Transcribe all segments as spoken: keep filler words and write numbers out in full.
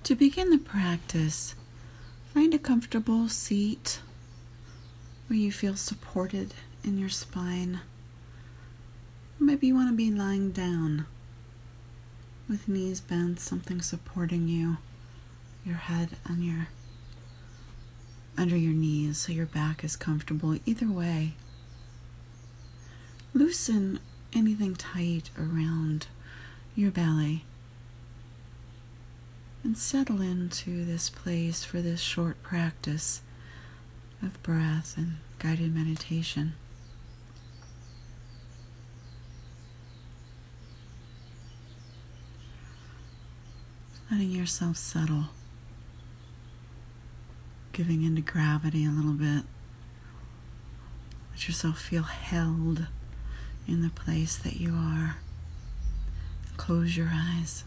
To begin the practice, find a comfortable seat where you feel supported in your spine. Maybe you want to be lying down with knees bent, something supporting you, your head on your under your knees so your back is comfortable. Either way, loosen anything tight around your belly and settle into this place for this short practice of breath and guided meditation. Letting yourself settle, giving into gravity a little bit. Let yourself feel held in the place that you are. Close your eyes.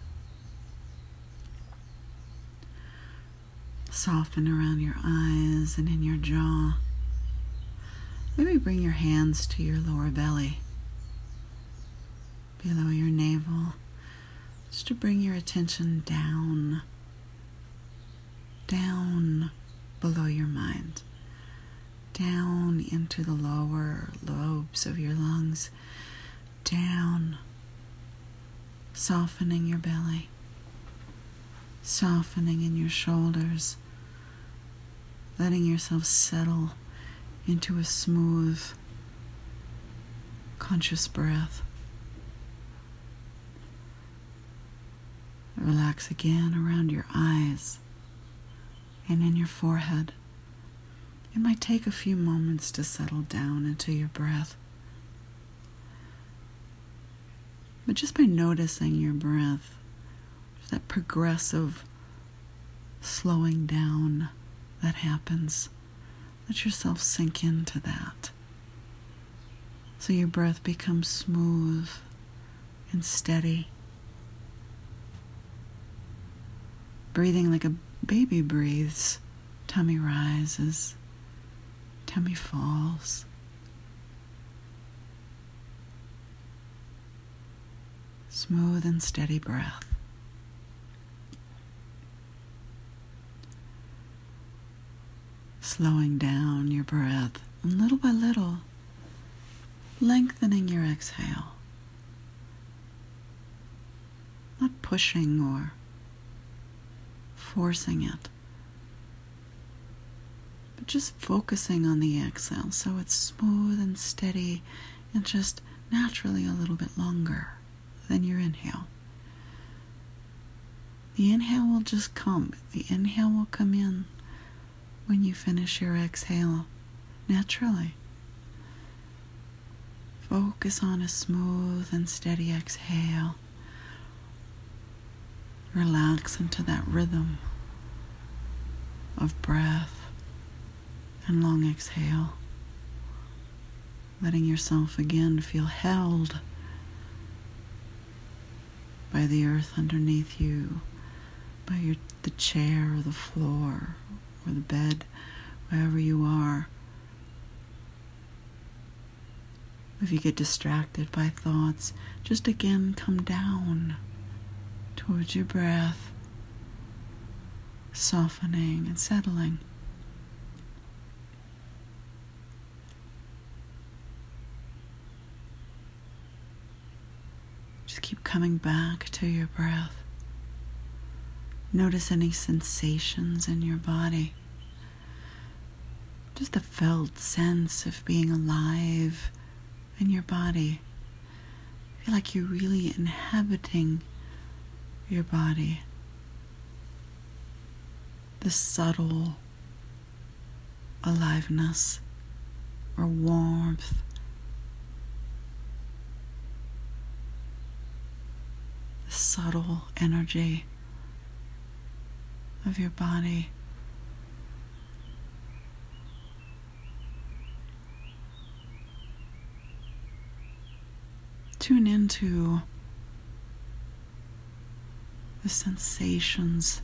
Soften around your eyes and in your jaw. Maybe bring your hands to your lower belly, below your navel, just to bring your attention down, down below your mind, down into the lower lobes of your lungs, down, softening your belly, softening in your shoulders, letting yourself settle into a smooth, conscious breath. Relax again around your eyes and in your forehead. It might take a few moments to settle down into your breath. But just by noticing your breath, that progressive slowing down that happens, let yourself sink into that. So your breath becomes smooth and steady. Breathing like a baby breathes. Tummy rises, tummy falls. Smooth and steady breath. Slowing down your breath, and little by little, lengthening your exhale. Not pushing or forcing it, but just focusing on the exhale so it's smooth and steady and just naturally a little bit longer than your inhale. The inhale will just come. The inhale will come in when you finish your exhale naturally. Focus on a smooth and steady exhale. Relax into that rhythm of breath and long exhale. Letting yourself again feel held by the earth underneath you, by your, the chair or the floor or the bed, wherever you are. If you get distracted by thoughts, just again come down towards your breath, softening and settling. Just keep coming back to your breath. Notice any sensations in your body. Just the felt sense of being alive in your body. Feel like you're really inhabiting your body. The subtle aliveness or warmth. The subtle energy of your body. Tune into the sensations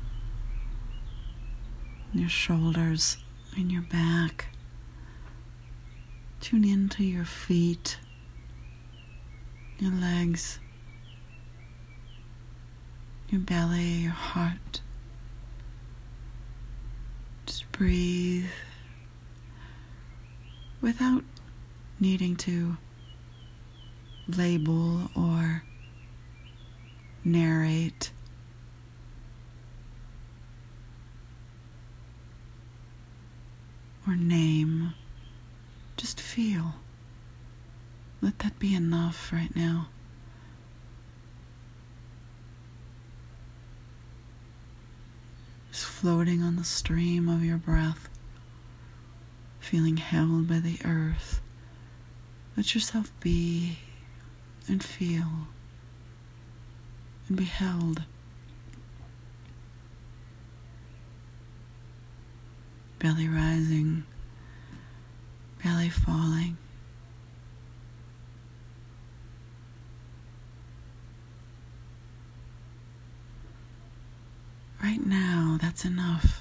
in your shoulders and your back. Tune into your feet, your legs, your belly, your heart, breathe without needing to label or narrate. Or name. Just feel. Let that be enough right now. Just floating on the stream of your breath, feeling held by the earth. Let yourself be and feel and be held. Belly rising, belly falling. Right now, that's enough.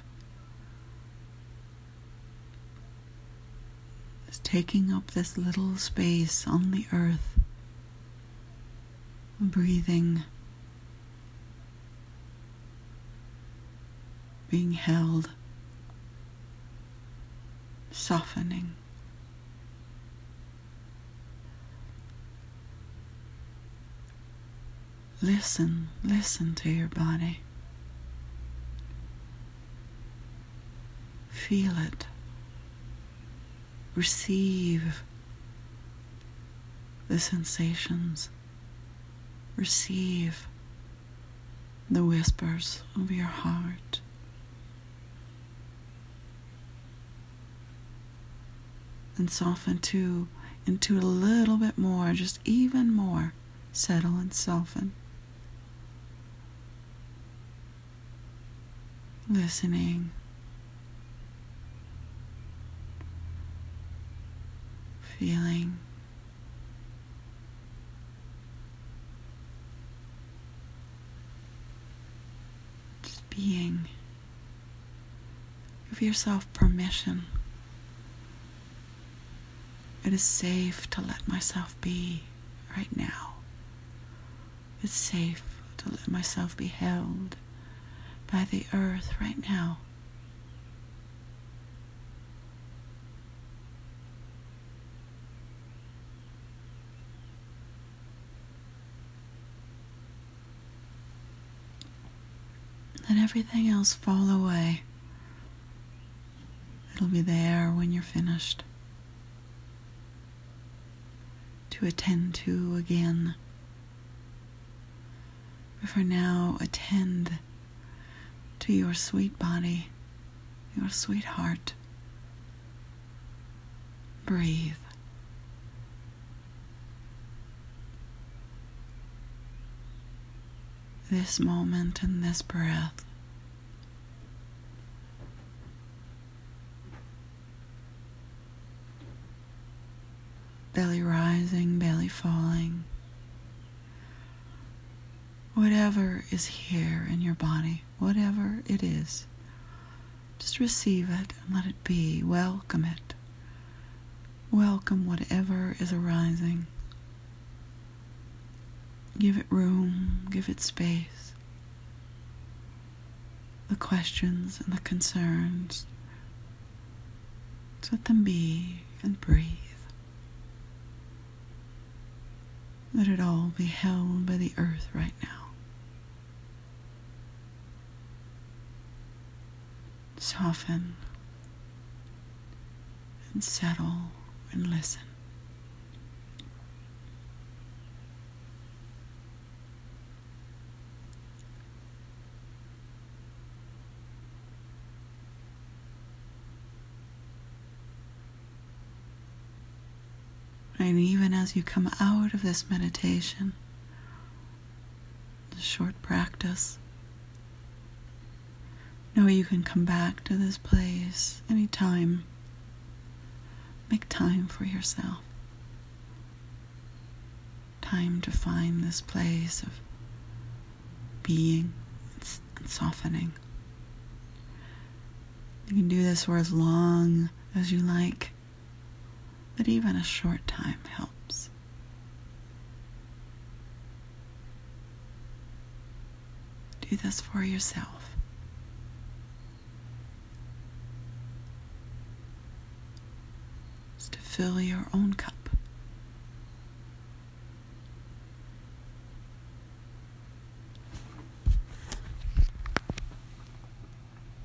Just taking up this little space on the earth, breathing, being held. Softening. Listen, listen to your body. Feel it. Receive the sensations. Receive the whispers of your heart. And soften to into a little bit more, just even more. Settle and soften. Listening. Feeling. Just being. Give yourself permission. It is safe to let myself be right now. It's safe to let myself be held by the earth right now. Let everything else fall away. It'll be there when you're finished. To attend to again. But for now, attend to your sweet body, your sweet heart. Breathe. This moment and this breath. Belly rising, belly falling. Whatever is here in your body, whatever it is, just receive it and let it be. Welcome it. Welcome whatever is arising. Give it room, give it space. The questions and the concerns, just let them be and breathe. Let it all be held by the earth right now. Soften and settle and listen. And even as you come out of this meditation, this short practice, know you can come back to this place anytime. Make time for yourself. Time to find this place of being and softening. You can do this for as long as you like. But even a short time helps. Do this for yourself. fill your own cup.